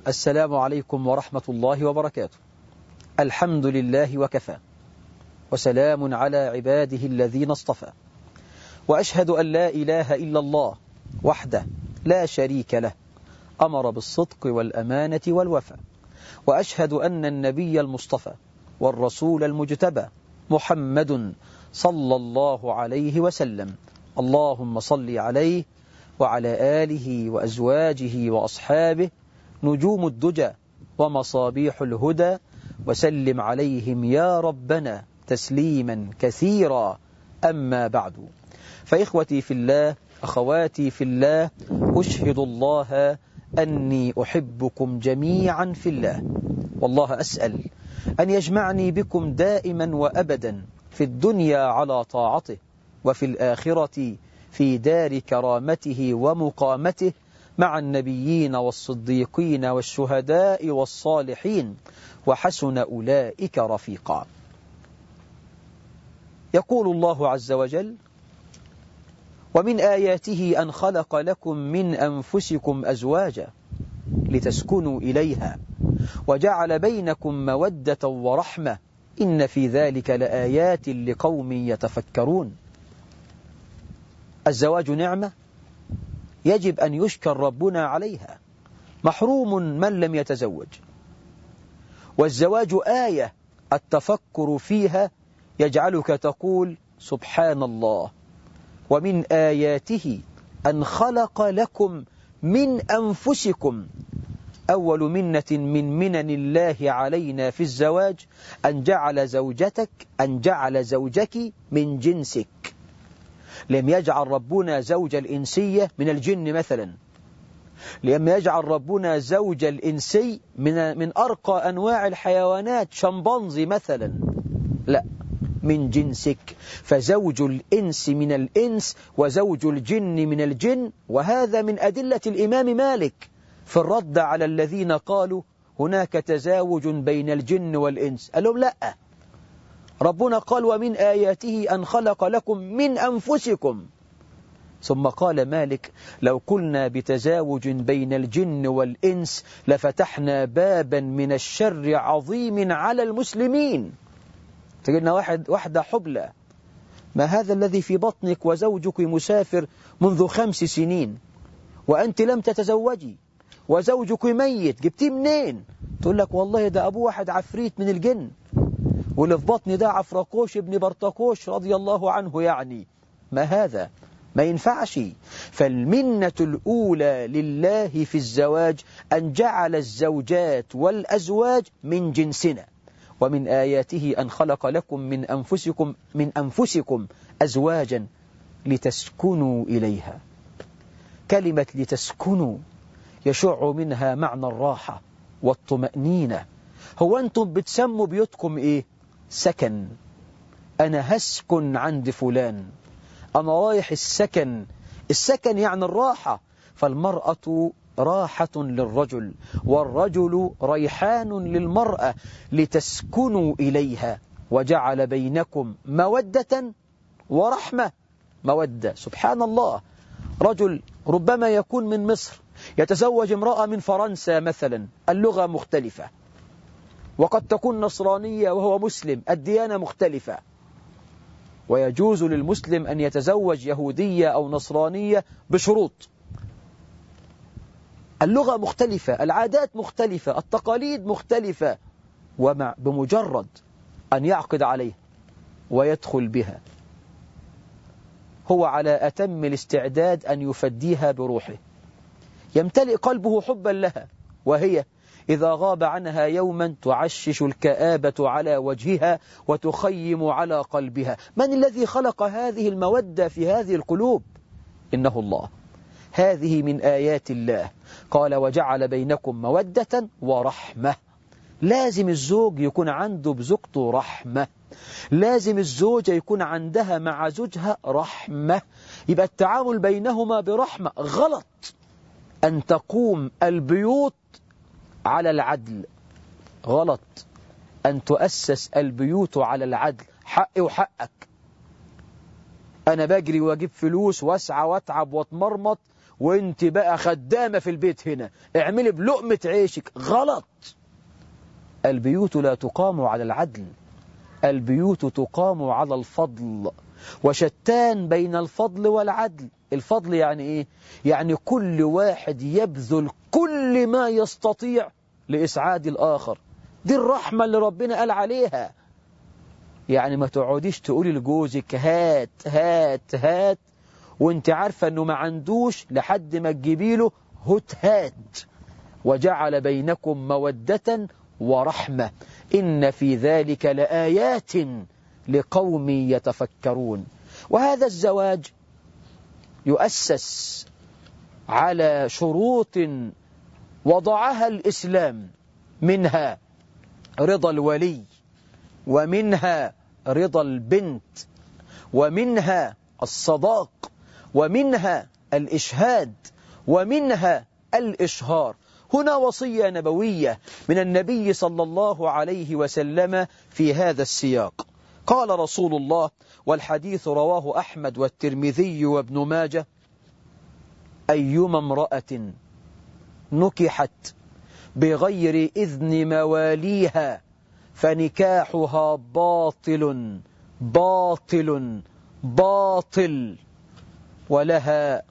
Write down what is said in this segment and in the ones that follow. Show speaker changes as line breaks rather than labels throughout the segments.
السلام عليكم ورحمة الله وبركاته. الحمد لله وكفى، وسلام على عباده الذين اصطفى، وأشهد أن لا إله إلا الله وحده لا شريك له، أمر بالصدق والأمانة والوفاء، وأشهد أن النبي المصطفى والرسول المجتبى محمد صلى الله عليه وسلم، اللهم صل عليه وعلى آله وأزواجه وأصحابه نجوم الدجى ومصابيح الهدى، وسلم عليهم يا ربنا تسليما كثيرا. أما بعد، فإخوتي في الله، أخواتي في الله، أشهد الله أني أحبكم جميعا في الله، والله أسأل أن يجمعني بكم دائما وأبدا في الدنيا على طاعته، وفي الآخرة في دار كرامته ومقامته مع النبيين والصديقين والشهداء والصالحين، وحسن أولئك رفيقا. يقول الله عز وجل: ومن آياته أن خلق لكم من أنفسكم أزواجا لتسكنوا إليها وجعل بينكم مودة ورحمة إن في ذلك لآيات لقوم يتفكرون. الزواج نعمة يجب أن يشكر ربنا عليها، محروم من لم يتزوج، والزواج آية التفكر فيها يجعلك تقول سبحان الله. ومن آياته أن خلق لكم من أنفسكم، أول منة من منن الله علينا في الزواج أن جعل زوجك من جنسك. لم يجعل ربنا زوج الإنسية من الجن مثلا، لم يجعل ربنا زوج الإنسي من أرقى أنواع الحيوانات شمبانزي مثلا، لا، من جنسك. فزوج الإنس من الإنس وزوج الجن من الجن. وهذا من أدلة الإمام مالك في الرد على الذين قالوا هناك تزاوج بين الجن والإنس. قال لهم لا، ربنا قال ومن آياته أن خلق لكم من أنفسكم. ثم قال مالك: لو قلنا بتزاوج بين الجن والإنس لفتحنا بابا من الشر عظيم على المسلمين. تجدنا واحدة حبلى، ما هذا الذي في بطنك وزوجك مسافر منذ 5 سنين وأنت لم تتزوجي وزوجك ميت، جبتيه منين؟ تقول لك والله ده أبوه واحد عفريت من الجن، واللي في بطني ده عفركوش ابن برتكوش رضي الله عنه. يعني ما هذا؟ ما ينفعش. فالمنة الأولى لله في الزواج أن جعل الزوجات والأزواج من جنسنا. ومن آياته أن خلق لكم من أنفسكم أزواجا لتسكنوا إليها. كلمة لتسكنوا يشع منها معنى الراحة والطمأنينة. هو أنتم بتسموا بيوتكم إيه؟ سكن. أنا هسكن عند فلان، أنا رايح السكن. السكن يعني الراحة. فالمرأة راحة للرجل والرجل ريحان للمرأة لتسكنوا إليها وجعل بينكم مودة ورحمة. مودة، سبحان الله، رجل ربما يكون من مصر يتزوج امرأة من فرنسا مثلا، اللغة مختلفة، وقد تكون نصرانية وهو مسلم، الديانة مختلفة، ويجوز للمسلم أن يتزوج يهودية أو نصرانية بشروط. اللغة مختلفة، العادات مختلفة، التقاليد مختلفة، بمجرد أن يعقد عليها ويدخل بها هو على أتم الاستعداد أن يفديها بروحه، يمتلئ قلبه حبا لها، وهي إذا غاب عنها يوما تعشش الكآبة على وجهها وتخيم على قلبها. من الذي خلق هذه المودة في هذه القلوب؟ إنه الله. هذه من آيات الله. قال وجعل بينكم مودة ورحمة. لازم الزوج يكون عنده بزوجته رحمة، لازم الزوجة يكون عندها مع زوجها رحمة، يبقى التعامل بينهما برحمة. غلط أن تقوم البيوت على العدل، غلط أن تؤسس البيوت على العدل. حقي وحقك، أنا بجري وأجيب فلوس وأسعى وأتعب وأتمرمط وانت بقى خدامة في البيت هنا، اعملي بلقمة عيشك. غلط. البيوت لا تقام على العدل، البيوت تقام على الفضل، وشتان بين الفضل والعدل. الفضل يعني ايه؟ يعني كل واحد يبذل كل ما يستطيع لإسعاد الآخر. دي الرحمة اللي ربنا قال عليها. يعني ما تقعديش تقولي لجوزك هات هات هات وانت عارفة انه ما عندوش لحد ما تجيبيله هات. وجعل بينكم مودة ورحمة إن في ذلك لآيات لقوم يتفكرون. وهذا الزواج يؤسس على شروط وضعها الإسلام، منها رضا الولي، ومنها رضا البنت، ومنها الصداق، ومنها الإشهاد، ومنها الإشهار. هنا وصية نبوية من النبي صلى الله عليه وسلم في هذا السياق. قال رسول الله، والحديث رواه أحمد والترمذي وابن ماجه: أيما امرأة نكحت بغير إذن مواليها فنكاحها باطل باطل باطل، ولها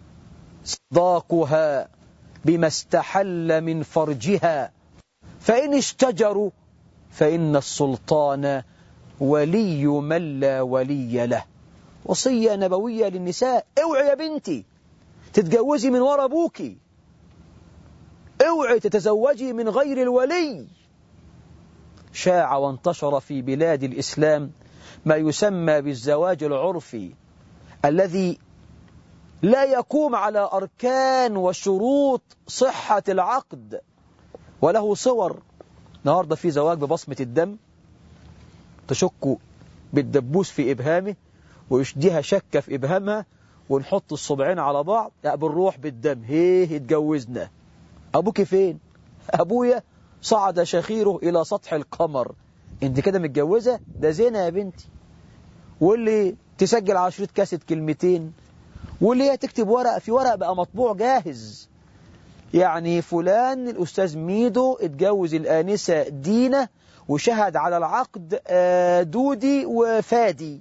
صداقها بما استحل من فرجها، فإن اشتجروا فإن السلطان ولي من لا ولي له. وصية نبوية للنساء. اوعي يا بنتي تتجوزي من وراء أبوكي، اوعي تتزوجي من غير الولي. شاع وانتشر في بلاد الإسلام ما يسمى بالزواج العرفي، الذي لا يقوم على أركان وشروط صحة العقد، وله صور. النهاردة في زواج ببصمة الدم، تشك بالدبوس في إبهامه ويشديها شكة في إبهامها ونحط الصبعين على بعض، بنروح بالدم، هيه اتجوزنا. أبوك فين؟ أبويا صعد شخيره إلى سطح القمر. انت كده متجوزة؟ ده زنا يا بنتي. واللي تسجل على شريط كاسيت كلمتين، واللي هي تكتب ورق في ورق بقى مطبوع جاهز، يعني فلان الأستاذ ميدو اتجوز الآنسة دينا وشهد على العقد دودي وفادي.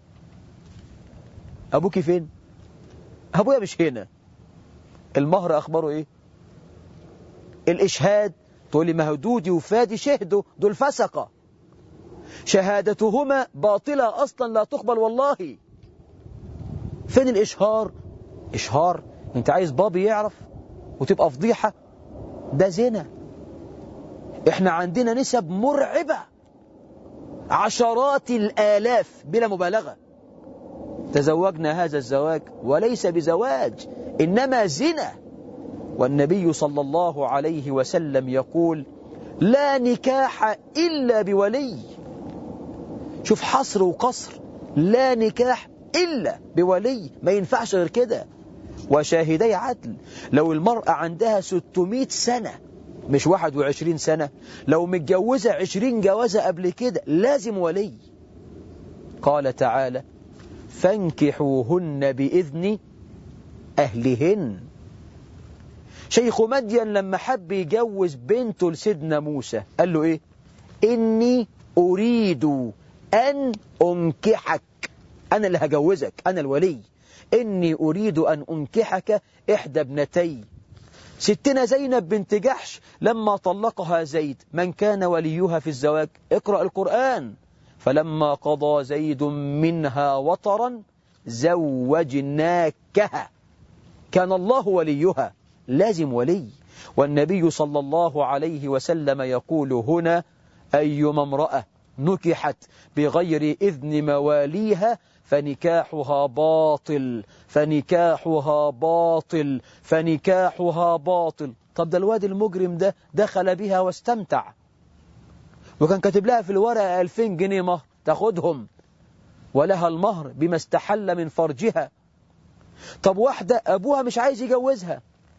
أبوك فين؟ أبويا مش هنا. المهر أخباره إيه؟ الإشهاد تقول لي ما هو دودي وفادي شهدوا، دول فسقة، شهادتهما باطلة أصلا لا تقبل والله. فين الإشهار؟ إشهار أنت عايز بابي يعرف وتبقى فضيحة؟ ده زنا. إحنا عندنا نسب مرعبة، عشرات الآلاف بلا مبالغة تزوجنا هذا الزواج وليس بزواج إنما زنا. والنبي صلى الله عليه وسلم يقول: لا نكاح إلا بولي. شوف حصر وقصر، لا نكاح إلا بولي، ما ينفعش غير كده. وشاهدي عدل. لو المرأة عندها 600 سنة مش 21 سنة، لو متجوزة 20 جوازة قبل كده لازم ولي. قال تعالى: فانكحوهن بإذن أهلهن. شيخ مدين لما حب يجوز بنته لسيدنا موسى قال له إيه؟ إني أريد أن أنكحك، أنا اللي هجوزك، أنا الولي. إني أريد أن أنكحك إحدى ابنتي. ستنا زينب بنت جحش لما طلقها زيد، من كان وليها في الزواج؟ اقرأ القرآن. فلما قضى زيد منها وطرا زوجناكها، كان الله وليها، لازم ولي. والنبي صلى الله عليه وسلم يقول هنا: أيما امرأة نكحت بغير إذن مواليها فنكاحها باطل فنكاحها باطل فنكاحها باطل. طب ده الواد المجرم ده دخل بها واستمتع، وكان كاتب لها في الورقة 2000 جنيه مهر، تاخدهم ولها المهر بما استحل من فرجها. طب واحدة أبوها مش عايز يجوزها،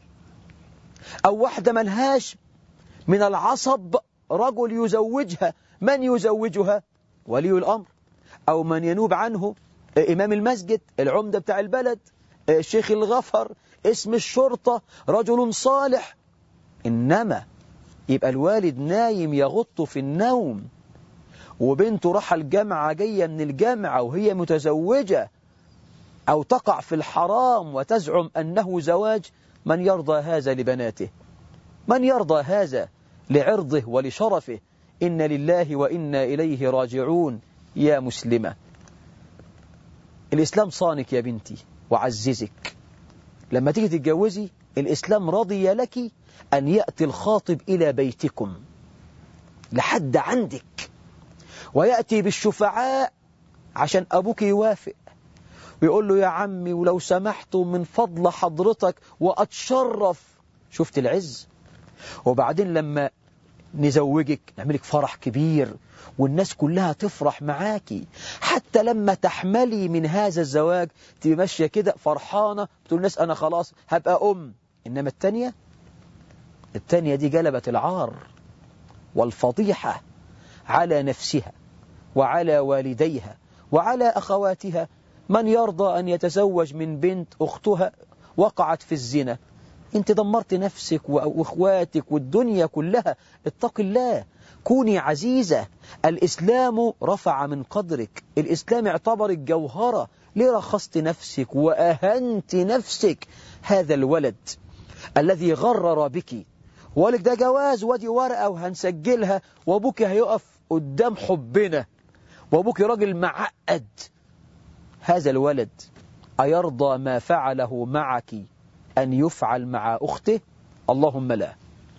أو واحدة ملهاش من العصب رجل يزوجها، من يزوجها؟ ولي الأمر، أو من ينوب عنه إمام المسجد، العمدة بتاع البلد، الشيخ الغفر، اسم الشرطة رجل صالح. إنما يبقى الوالد نايم يغط في النوم، وبنته راح الجامعة جاية من الجامعة وهي متزوجة، أو تقع في الحرام وتزعم أنه زواج. من يرضى هذا لبناته؟ من يرضى هذا لعرضه ولشرفه؟ إن لله وإنا إليه راجعون. يا مسلمة، الإسلام صانك يا بنتي وعززك. لما تيجي تتجوزي الإسلام رضي لك أن يأتي الخاطب إلى بيتكم لحد عندك، ويأتي بالشفعاء عشان أبوك يوافق، ويقول له يا عمي ولو سمحت من فضل حضرتك وأتشرف. شفت العز؟ وبعدين لما نزوجك نعملك فرح كبير والناس كلها تفرح معاكي، حتى لما تحملي من هذا الزواج تبقى ماشية كده فرحانة بتقول الناس أنا خلاص هبقى إنما التانية دي جلبت العار والفضيحة على نفسها وعلى والديها وعلى أخواتها. من يرضى أن يتزوج من بنت أختها وقعت في الزنا؟ انت دمرت نفسك وأخواتك والدنيا كلها. اتق الله، كوني عزيزة. الإسلام رفع من قدرك، الإسلام اعتبرك جوهرة. ليه رخصت نفسك وأهنت نفسك؟ هذا الولد الذي غرر بك وقالك ده جواز ودي ورقة وهنسجلها، وابوك هيقف قدام حبنا وابوك راجل معقد، هذا الولد أيرضى ما فعله معك أن يفعل مع أخته؟ اللهم لا،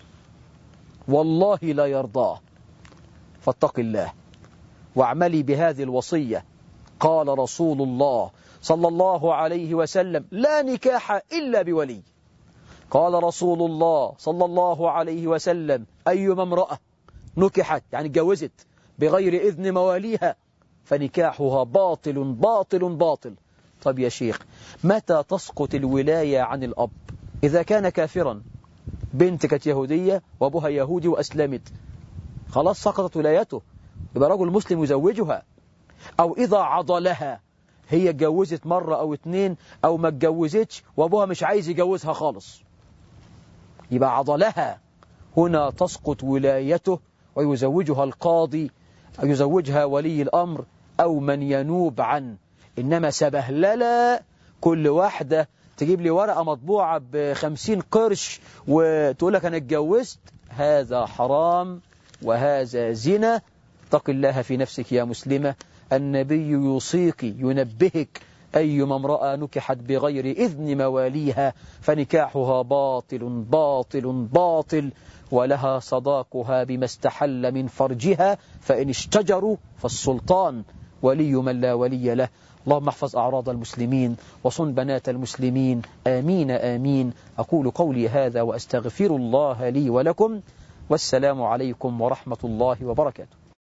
والله لا يرضاه. فاتق الله واعملي بهذه الوصية. قال رسول الله صلى الله عليه وسلم: لا نكاح إلا بولي. قال رسول الله صلى الله عليه وسلم: أيما امرأة نكحت يعني اتجوزت بغير إذن مواليها فنكاحها باطل باطل باطل. طب يا شيخ، متى تسقط الولاية عن الأب؟ إذا كان كافرا، بنت كانت يهودية وأبوها يهودي وأسلمت، خلاص سقطت ولايته، يبقى رجل مسلم يزوجها. أو إذا عضلها، هي اتجوزت مرة أو اتنين أو ما اتجوزتش وأبوها مش عايز يجوزها خالص، يبقى عضلها، هنا تسقط ولايته ويزوجها القاضي أو يزوجها ولي الأمر أو من ينوب عنه. إنما سبهللة، كل واحدة تجيب لي ورقة مطبوعة ب50 قرش وتقول لك أنا اتجوزت، هذا حرام وهذا زنا. اتق الله في نفسك يا مسلمة. النبي يوصيك ينبهك: أيما امرأة نكحت بغير إذن مواليها فنكاحها باطل باطل باطل، ولها صداقها بما استحل من فرجها، فإن اشتجروا فالسلطان ولي من لا ولي له. اللهم احفظ أعراض المسلمين وصن بنات المسلمين، آمين آمين. أقول قولي هذا وأستغفر الله لي ولكم، والسلام عليكم ورحمة الله وبركاته.